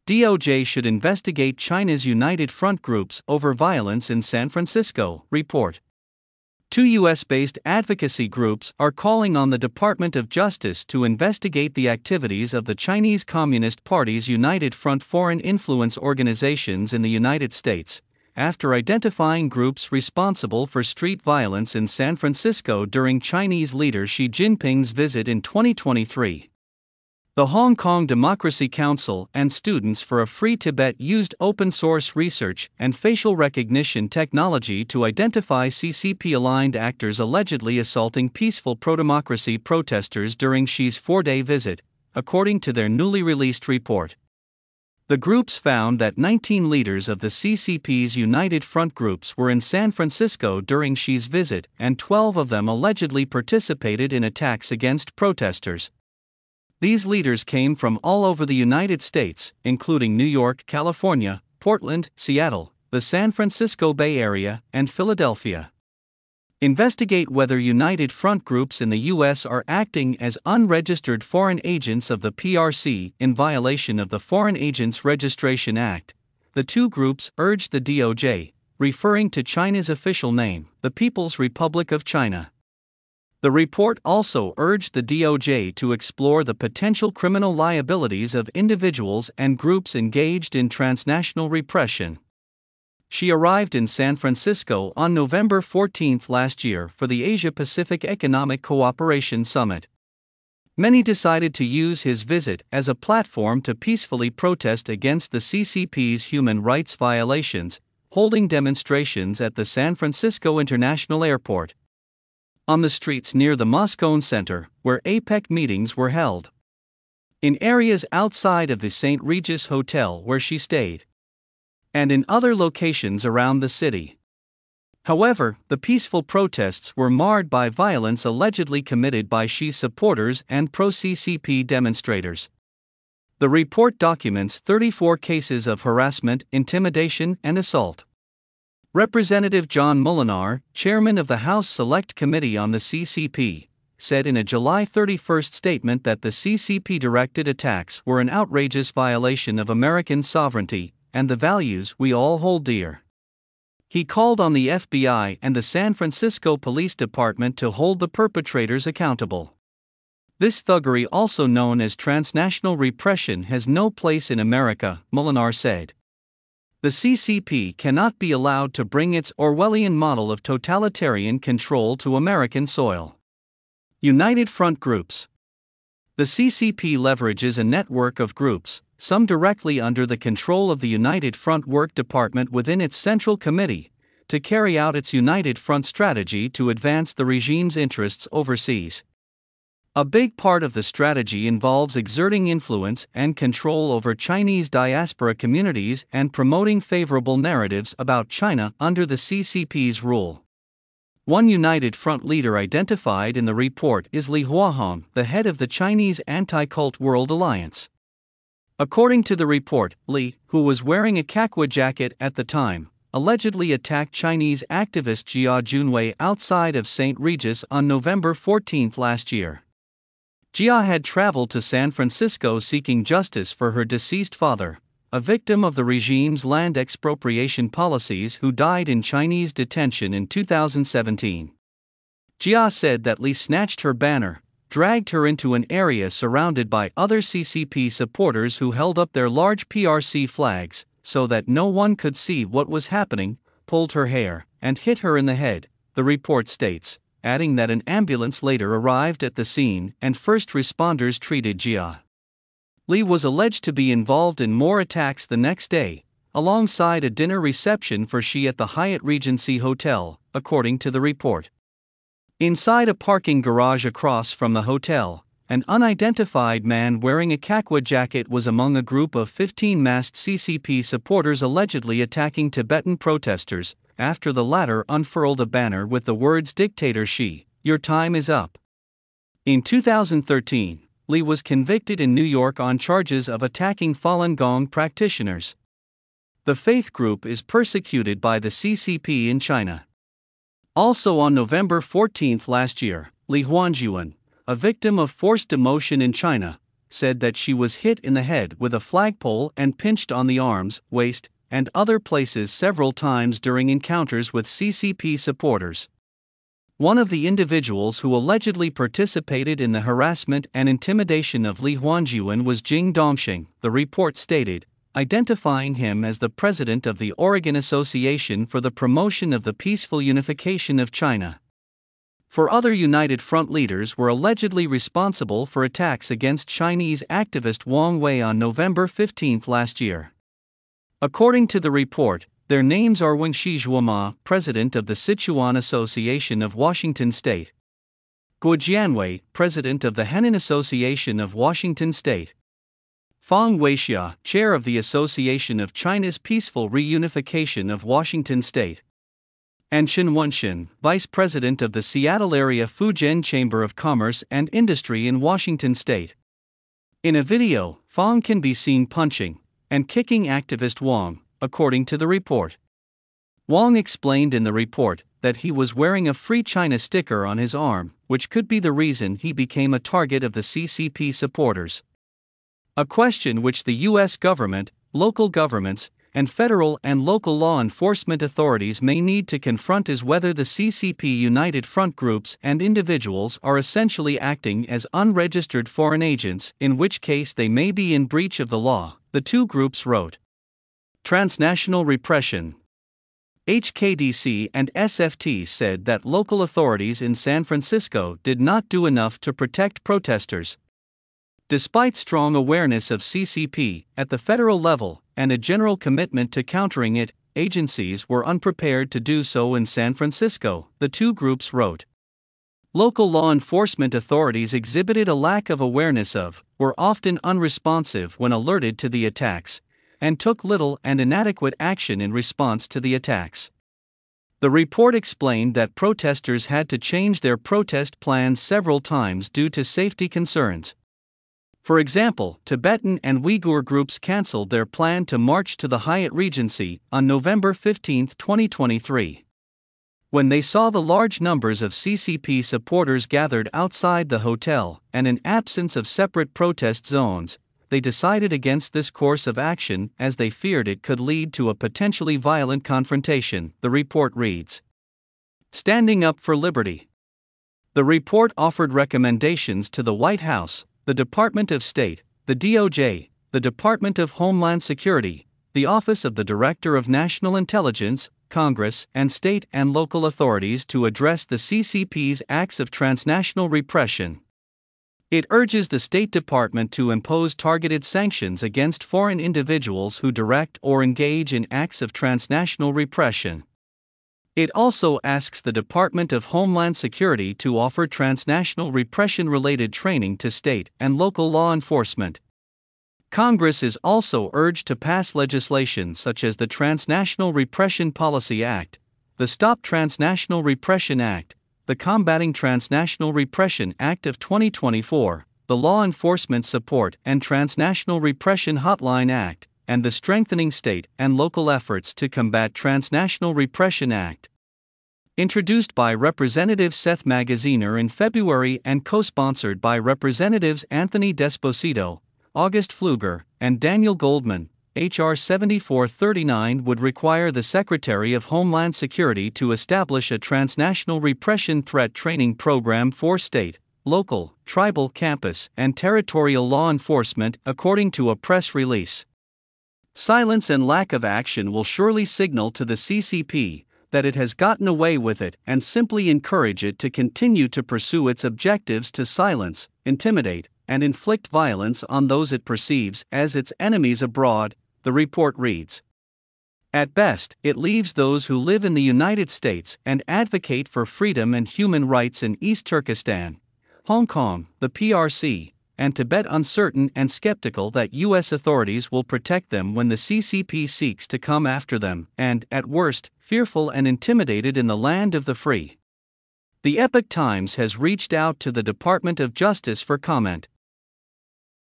DOJ should investigate China's United Front groups over violence in San Francisco, report. Two U.S.-based advocacy groups are calling on the Department of Justice to investigate the activities of the Chinese Communist Party's United Front foreign influence organizations in the United States, after identifying groups responsible for street violence in San Francisco during Chinese leader Xi Jinping's visit in 2023. The Hong Kong Democracy Council and Students for a Free Tibet used open-source research and facial recognition technology to identify CCP-aligned actors allegedly assaulting peaceful pro-democracy protesters during Xi's four-day visit, according to their newly released report. The groups found that 19 leaders of the CCP's United Front groups were in San Francisco during Xi's visit, and 12 of them allegedly participated in attacks against protesters. These leaders came from all over the United States, including New York, California, Portland, Seattle, the San Francisco Bay Area, and Philadelphia. Investigate whether United Front groups in the U.S. are acting as unregistered foreign agents of the PRC in violation of the Foreign Agents Registration Act, the two groups urged the DOJ, referring to China's official name, the People's Republic of China. The report also urged the DOJ to explore the potential criminal liabilities of individuals and groups engaged in transnational repression. She arrived in San Francisco on November 14 last year for the Asia-Pacific Economic Cooperation Summit. Many decided to use his visit as a platform to peacefully protest against the CCP's human rights violations, holding demonstrations at the San Francisco International Airport, on the streets near the Moscone Center, where APEC meetings were held, in areas outside of the St. Regis Hotel where she stayed, and in other locations around the city. However, the peaceful protests were marred by violence allegedly committed by Xi's supporters and pro-CCP demonstrators. The report documents 34 cases of harassment, intimidation, and assault. Representative John Molinar, chairman of the House Select Committee on the CCP, said in a July 31 statement that the CCP-directed attacks were an outrageous violation of American sovereignty and the values we all hold dear. He called on the FBI and the San Francisco Police Department to hold the perpetrators accountable. This thuggery, also known as transnational repression, has no place in America, Molinar said. The CCP cannot be allowed to bring its Orwellian model of totalitarian control to American soil. United Front groups. The CCP leverages a network of groups, some directly under the control of the United Front Work Department within its Central Committee, to carry out its United Front strategy to advance the regime's interests overseas. A big part of the strategy involves exerting influence and control over Chinese diaspora communities and promoting favorable narratives about China under the CCP's rule. One United Front leader identified in the report is Li Huahong, the head of the Chinese Anti-Cult World Alliance. According to the report, Li, who was wearing a Kakwa jacket at the time, allegedly attacked Chinese activist Jia Junwei outside of St. Regis on November 14 last year. Jia had traveled to San Francisco seeking justice for her deceased father, a victim of the regime's land expropriation policies who died in Chinese detention in 2017. Jia said that Li snatched her banner, dragged her into an area surrounded by other CCP supporters who held up their large PRC flags so that no one could see what was happening, pulled her hair, and hit her in the head, the report states, adding that an ambulance later arrived at the scene and first responders treated Jia. Li was alleged to be involved in more attacks the next day, alongside a dinner reception for Xi at the Hyatt Regency Hotel, according to the report. Inside a parking garage across from the hotel, an unidentified man wearing a Kakwa jacket was among a group of 15 masked CCP supporters allegedly attacking Tibetan protesters, after the latter unfurled a banner with the words "Dictator Xi, your time is up." In 2013, Li was convicted in New York on charges of attacking Falun Gong practitioners. The faith group is persecuted by the CCP in China. Also on November 14 last year, Li Huanjuan, a victim of forced demotion in China, said that she was hit in the head with a flagpole and pinched on the arms, waist, and other places several times during encounters with CCP supporters. One of the individuals who allegedly participated in the harassment and intimidation of Li Huanjian was Jing Dongxing, the report stated, identifying him as the president of the Oregon Association for the Promotion of the Peaceful Unification of China. 4 other United Front leaders were allegedly responsible for attacks against Chinese activist Wang Wei on November 15 last year. According to the report, their names are Wen Shizhuama, president of the Sichuan Association of Washington State; Guo Jianwei, president of the Henan Association of Washington State; Fang Weixia, chair of the Association of China's Peaceful Reunification of Washington State; and Chen Wenxin, vice president of the Seattle area Fujian Chamber of Commerce and Industry in Washington State. In a video, Fang can be seen punching and kicking activist Wang, according to the report. Wang explained in the report that he was wearing a Free China sticker on his arm, which could be the reason he became a target of the CCP supporters. A question which the U.S. government, local governments, and federal and local law enforcement authorities may need to confront is whether the CCP United Front groups and individuals are essentially acting as unregistered foreign agents, in which case they may be in breach of the law, the two groups wrote. Transnational repression. HKDC and SFT said that local authorities in San Francisco did not do enough to protect protesters. Despite strong awareness of CCP at the federal level and a general commitment to countering it, agencies were unprepared to do so in San Francisco, the two groups wrote. Local law enforcement authorities exhibited a lack of awareness of, were often unresponsive when alerted to the attacks, and took little and inadequate action in response to the attacks. The report explained that protesters had to change their protest plans several times due to safety concerns. For example, Tibetan and Uyghur groups canceled their plan to march to the Hyatt Regency on November 15, 2023. When they saw the large numbers of CCP supporters gathered outside the hotel and an absence of separate protest zones, they decided against this course of action as they feared it could lead to a potentially violent confrontation, the report reads. Standing up for liberty. The report offered recommendations to the White House, the Department of State, the DOJ, the Department of Homeland Security, the Office of the Director of National Intelligence, Congress, and state and local authorities to address the CCP's acts of transnational repression. It urges the State Department to impose targeted sanctions against foreign individuals who direct or engage in acts of transnational repression. It also asks the Department of Homeland Security to offer transnational repression-related training to state and local law enforcement. Congress is also urged to pass legislation such as the Transnational Repression Policy Act, the Stop Transnational Repression Act, the Combating Transnational Repression Act of 2024, the Law Enforcement Support and Transnational Repression Hotline Act, and the Strengthening State and Local Efforts to Combat Transnational Repression Act. Introduced by Representative Seth Magaziner in February and co-sponsored by Representatives Anthony Desposito, August Pfluger, and Daniel Goldman, H.R. 7439 would require the Secretary of Homeland Security to establish a transnational repression threat training program for state, local, tribal, campus, and territorial law enforcement, according to a press release. Silence and lack of action will surely signal to the CCP that it has gotten away with it and simply encourage it to continue to pursue its objectives to silence, intimidate, and inflict violence on those it perceives as its enemies abroad, the report reads. At best, it leaves those who live in the United States and advocate for freedom and human rights in East Turkestan, Hong Kong, the PRC, and Tibet uncertain and skeptical that U.S. authorities will protect them when the CCP seeks to come after them, and, at worst, fearful and intimidated in the land of the free. The Epoch Times has reached out to the Department of Justice for comment.